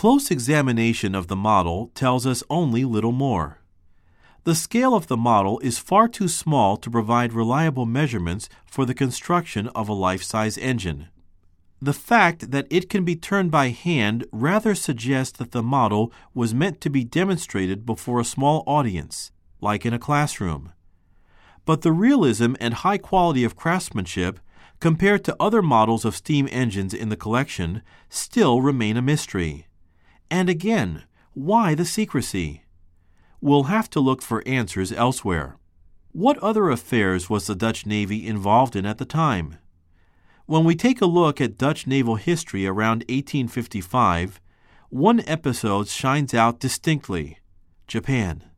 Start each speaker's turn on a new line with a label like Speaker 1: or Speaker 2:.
Speaker 1: close examination of the model tells us only little more. The scale of the model is far too small to provide reliable measurements for the construction of a life-size engine. The fact that it can be turned by hand rather suggests that the model was meant to be demonstrated before a small audience, like in a classroom. But the realism and high quality of craftsmanship, compared to other models of steam engines in the collection, still remain a mystery. And again, why the secrecy? We'll have to look for answers elsewhere. What other affairs was the Dutch Navy involved in at the time? When we take a look at Dutch naval history around 1855, one episode shines out distinctly: Japan.